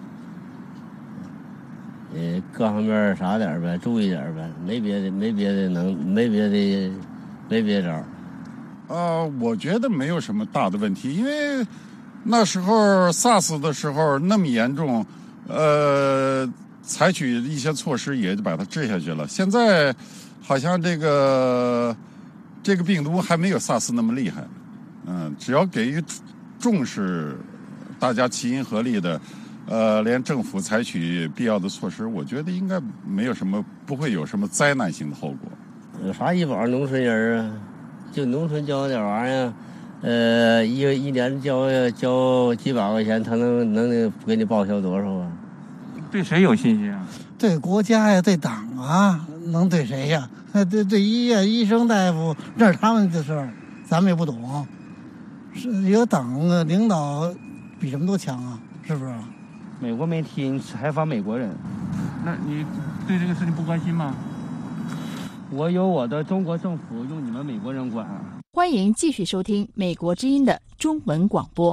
呃，各方面啥点呗，注意点呗，没别的，没别的能，没别的，没别招。 呃，我觉得没有什么大的问题，因为那时候 SARS 的时候那么严重，呃。采取一些措施也就把它治下去了。现在好像这个这个病毒还没有 SARS 那么厉害，嗯，只要给予重视，大家齐心合力的，呃，连政府采取必要的措施，我觉得应该没有什么，不会有什么灾难性的后果。 有啥医保农村人啊？就农村交点玩意儿，呃，一一年交交几百块钱，他能能给你报销多少啊？ 对谁有信心啊？ 对国家呀，对党啊，能对谁呀？对对医院、医生、大夫，这是他们的事儿，咱们也不懂。是有党啊，领导比什么都强啊，是不是？ 美国媒体采访美国人， 那你对这个事情不关心吗？ 我有我的中国政府，用你们美国人管啊。 欢迎继续收听美国之音的中文广播。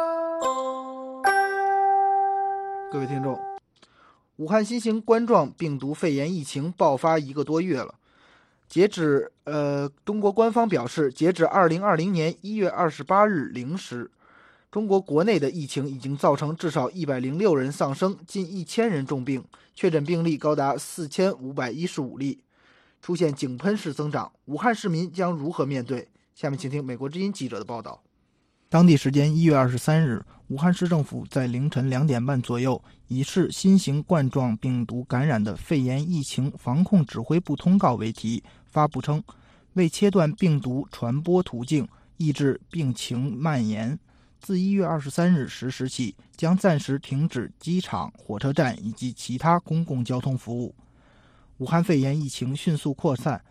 各位听众。武汉新型冠状病毒肺炎疫情爆发一个多月了，截止呃，中国官方表示，截止二零二零年一月二十八日零时，中国国内的疫情已经造成至少一百零六人丧生，近一千人重病，确诊病例高达四千五百一十五例，出现井喷式增长。武汉市民将如何面对？下面请听美国之音记者的报道。当地时间一月二十三日，武汉市政府在凌晨两点半左右，以市新型冠状病毒感染的肺炎疫情防控指挥部通告为题，发布称，为切断病毒传播途径，抑制病情蔓延，自一月二十三日十时起，将暂时停止机场、火车站以及其他公共交通服务。武汉肺炎疫情迅速扩散，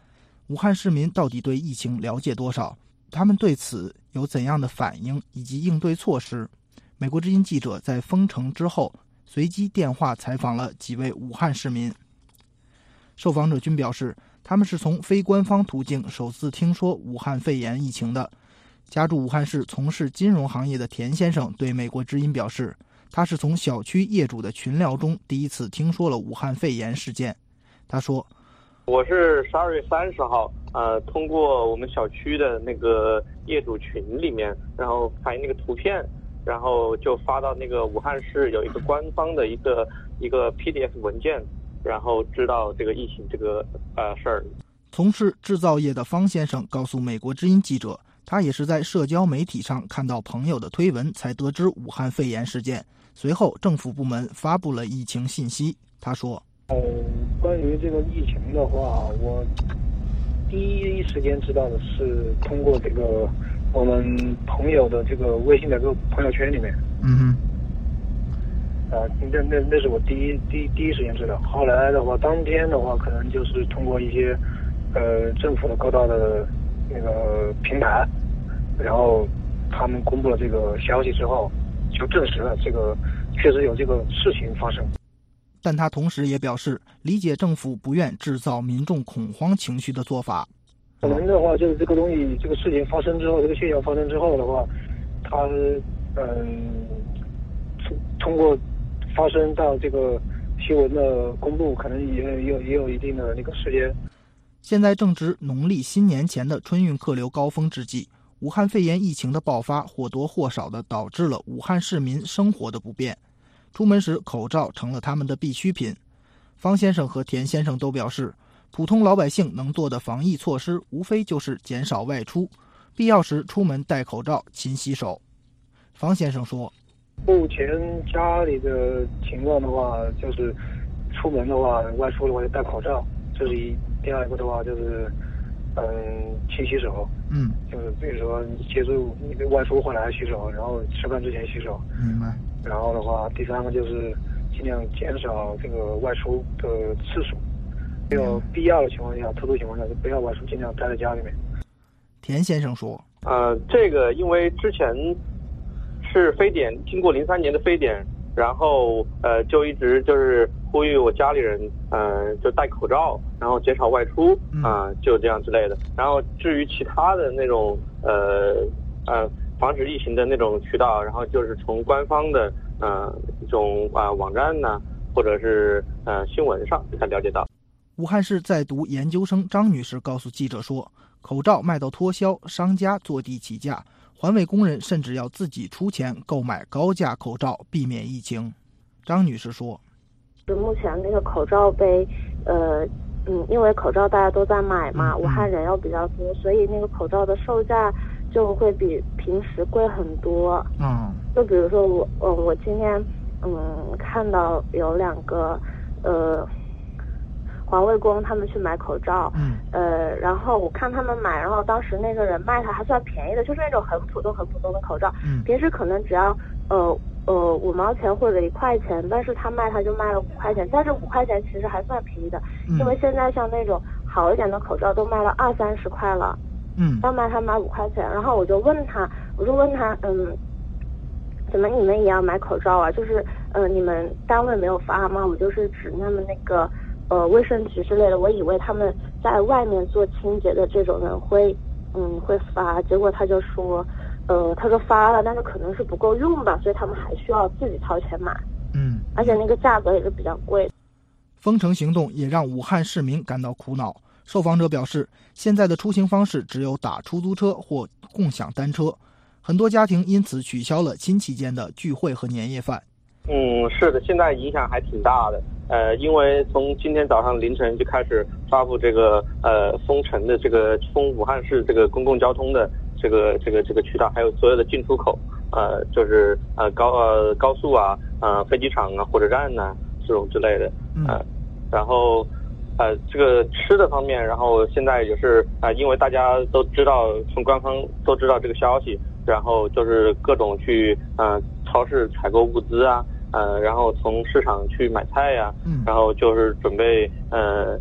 武汉市民到底对疫情了解多少？他们对此有怎样的反应以及应对措施？美国之音记者在封城之后随机电话采访了几位武汉市民，受访者均表示他们是从非官方途径首次听说武汉肺炎疫情的。家住武汉市从事金融行业的田先生对美国之音表示，他是从小区业主的群聊中第一次听说了武汉肺炎事件。他说， 我是十二月三十号，呃，通过我们小区的那个业主群里面，然后拍那个图片，然后就发到那个武汉市有一个官方的一个一个 P D F 文件，然后知道这个疫情这个呃事儿。 从事制造业的方先生告诉美国之音记者，他也是在社交媒体上看到朋友的推文才得知武汉肺炎事件，随后政府部门发布了疫情信息。他说， 呃，关于这个疫情的话，我第一时间知道的是通过这个我们朋友的这个微信的这个朋友圈里面。 嗯哼。 啊，那那那是我第一第第一时间知道。后来的话，当天的话，可能就是通过一些呃政府的各大的那个平台，然后他们公布了这个消息之后，就证实了这个确实有这个事情发生。 但他同时也表示，理解政府不愿制造民众恐慌情绪的做法。 可能的话，就是这个东西，这个事情发生之后，这个现象发生之后的话，他嗯，通通过发生到这个新闻的公布，可能也也有也有一定的那个时间。 现在正值农历新年前的春运客流高峰之际，武汉肺炎疫情的爆发或多或少地导致了武汉市民生活的不便。出门时口罩成了他们的必需品。方先生和田先生都表示，普通老百姓能做的防疫措施无非就是减少外出，必要时出门戴口罩勤洗手。方先生说， 目前家里的情况的话，就是出门的话，外出的话就戴口罩，这是一。第二个的话就是嗯勤洗手， 嗯， 就是比如说你接触你外出回来洗手，然后吃饭之前洗手。 明白。 然后的话，第三个就是尽量减少这个外出的次数，没有必要的情况下，特殊情况下就不要外出，尽量待在家里面。 田先生说， 呃，这个因为之前是非典，经过零三年的非典，然后呃就一直就是呼吁我家里人呃就戴口罩，然后减少外出啊、呃，就这样之类的。然后至于其他的那种呃呃防止疫情的那种渠道，然后就是从官方的呃一种啊、呃、网站呢，或者是呃新闻上才了解到。 武汉市在读研究生张女士告诉记者说，口罩卖到脱销，商家坐地起价，环卫工人甚至要自己出钱购买高价口罩，避免疫情。张女士说， 目前那个口罩被呃嗯，因为口罩大家都在买嘛，嗯、武汉人又比较多，所以那个口罩的售价就会比平时贵很多。 嗯， 就比如说我嗯我今天嗯看到有两个呃环卫工他们去买口罩， 嗯呃然后我看他们买，然后当时那个人卖他还算便宜的，就是那种很普通很普通的口罩， 嗯， 平时可能只要呃呃五毛钱或者一块钱，但是他卖他就卖了五块钱，但是五块钱其实还算便宜的， 嗯、 因为现在像那种好一点的口罩都卖了二三十块了， 嗯， 要卖他买五块钱，然后我就问他，我就问他，嗯，怎么你们也要买口罩啊？就是呃你们单位没有发吗？我就是指他们那个呃卫生局之类的，我以为他们在外面做清洁的这种人会嗯会发，结果他就说。呃，他说发了，但是可能是不够用吧，所以他们还需要自己掏钱买。 嗯， 而且那个价格也是比较贵。 封城行动也让武汉市民感到苦恼。受访者表示，现在的出行方式只有打出租车或共享单车，很多家庭因此取消了亲戚间的聚会和年夜饭。 嗯，是的，现在影响还挺大的。呃，因为从今天早上凌晨就开始发布这个呃封城的这个封武汉市这个公共交通的这个这个这个渠道，还有所有的进出口，呃，就是呃高呃高速啊，呃飞机场啊，火车站呐、啊、这种之类的，呃，然后呃这个吃的方面，然后现在也是啊、呃，因为大家都知道，从官方都知道这个消息，然后就是各种去呃超市采购物资啊。呃，然后从市场去买菜呀、啊，嗯、然后就是准备呃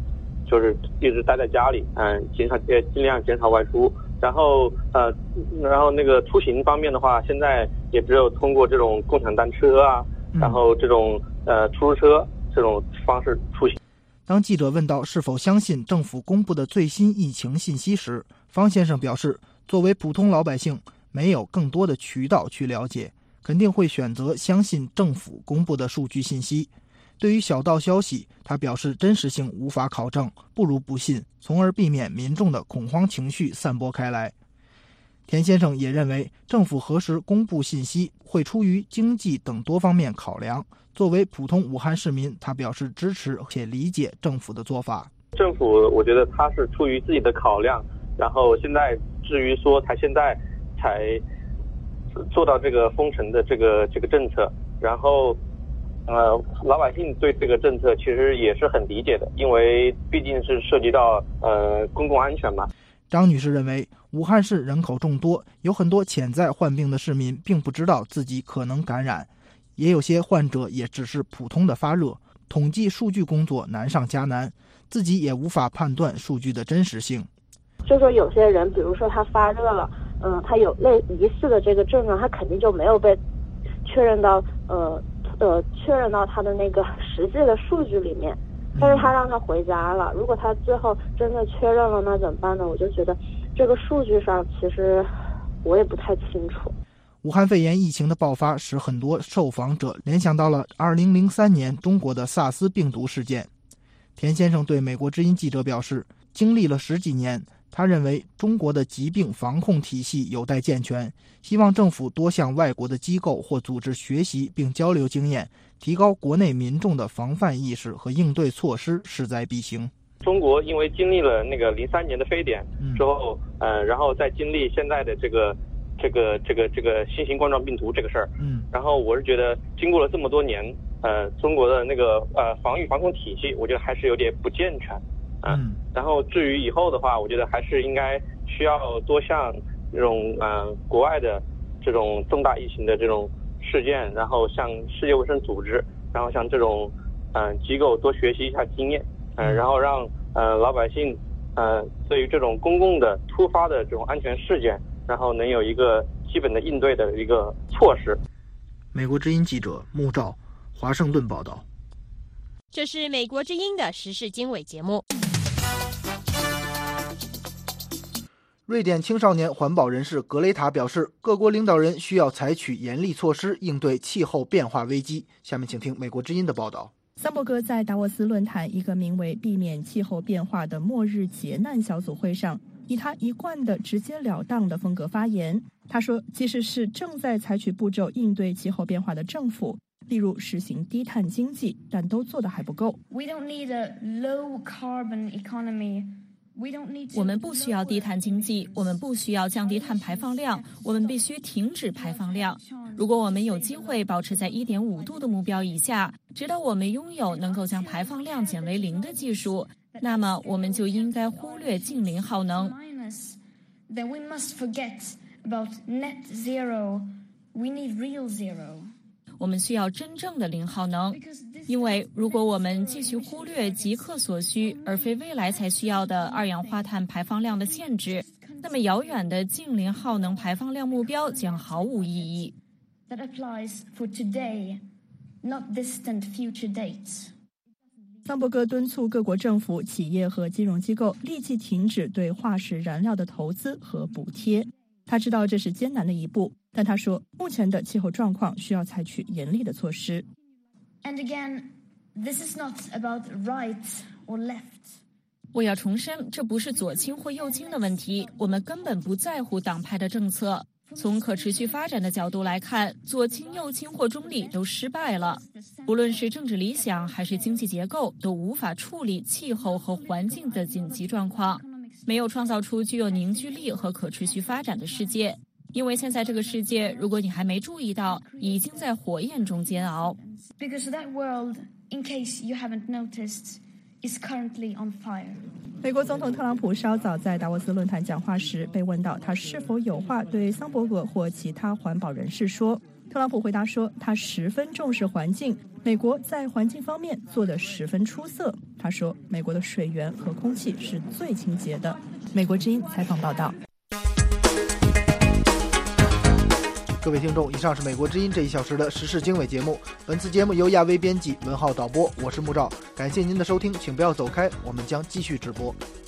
就是一直待在家里，嗯，减少呃尽量减少外出。然后呃，然后那个出行方面的话，现在也只有通过这种共享单车啊，然后这种呃出租车这种方式出行。 当记者问到是否相信政府公布的最新疫情信息时，方先生表示，作为普通老百姓，没有更多的渠道去了解，肯定会选择相信政府公布的数据信息。对于小道消息，他表示真实性无法考证，不如不信，从而避免民众的恐慌情绪散播开来。田先生也认为，政府何时公布信息会出于经济等多方面考量。作为普通武汉市民，他表示支持且理解政府的做法。 政府我觉得他是出于自己的考量，然后现在至于说他现在才做到这个封城的这个这个政策，然后呃，老百姓对这个政策其实也是很理解的，因为毕竟是涉及到呃公共安全嘛。 张女士认为，武汉市人口众多，有很多潜在患病的市民并不知道自己可能感染，也有些患者也只是普通的发热，统计数据工作难上加难，自己也无法判断数据的真实性。 就说有些人，比如说他发热了，嗯、呃，他有类疑似的这个症状，他肯定就没有被确认到呃。呃，确认到他的那个实际的数据里面，但是他让他回家了。如果他最后真的确认了，那怎么办呢？我就觉得这个数据上其实我也不太清楚。 武汉肺炎疫情的爆发使很多受访者联想到了二零零三年中国的萨斯病毒事件。田先生对美国之音记者表示，经历了十几年，他认为中国的疾病防控体系有待健全，希望政府多向外国的机构或组织学习并交流经验，提高国内民众的防范意识和应对措施，势在必行。 中国因为经历了那个零三年的非典之后，嗯、呃，然后再经历现在的这个这个这个这个新型冠状病毒这个事儿，嗯，然后我是觉得经过了这么多年，呃，中国的那个呃防御防控体系，我觉得还是有点不健全。嗯，然后至于以后的话，我觉得还是应该需要多向这种呃国外的这种重大疫情的这种事件，然后向世界卫生组织，然后向这种嗯、呃、机构多学习一下经验，嗯、呃，然后让呃老百姓呃对于这种公共的突发的这种安全事件，然后能有一个基本的应对的一个措施。 美国之音记者穆照，华盛顿报道。 这是美国之音的时事经纬节目。 瑞典青少年环保人士格雷塔表示，各国领导人需要采取严厉措施应对气候变化危机。下面请听美国之音的报道。 桑伯格在达沃斯论坛一个名为避免气候变化的末日劫难小组会上，以他一贯的直截了当的风格发言。他说，即使是正在采取步骤应对气候变化的政府，例如实行低碳经济，但都做得还不够。 We don't need a low carbon economy. 我们不需要低碳经济，我们不需要降低碳排放量，我们必须停止排放量。如果我们有机会保持在 一点五 度的目标以下，直到我们拥有能够将排放量减为零的技术，那么我们就应该忽略净零耗能。 Then we must forget about net zero. We need real zero. 我们需要真正的零耗能，因为如果我们继续忽略即刻所需而非未来才需要的二氧化碳排放量的限制，那么遥远的净零耗能排放量目标将毫无意义。 That applies for today, not distant future dates. 桑伯格敦促各国政府、企业和金融机构立即停止对化石燃料的投资和补贴。他知道这是艰难的一步，但他说，目前的气候状况需要采取严厉的措施。 And again, this is not about right or left. 我要重申，这不是左倾或右倾的问题，我们根本不在乎党派的政策。从可持续发展的角度来看，左倾、右倾或中立都失败了。无论是政治理想还是经济结构，都无法处理气候和环境的紧急状况。没有创造出具有凝聚力和可持续发展的世界，因为现在这个世界，如果你还没注意到，已经在火焰中煎熬。 Because that world, in case you haven't noticed, is currently on fire. 美国总统特朗普稍早在达沃斯论坛讲话时，被问到他是否有话对桑伯格或其他环保人士说， 特朗普回答说，他十分重视环境，美国在环境方面做得十分出色。他说，美国的水源和空气是最清洁的。美国之音采访报道。 各位听众，以上是美国之音这一小时的时事经纬节目。本次节目由亚威编辑，文浩导播，我是穆照。感谢您的收听，请不要走开，我们将继续直播。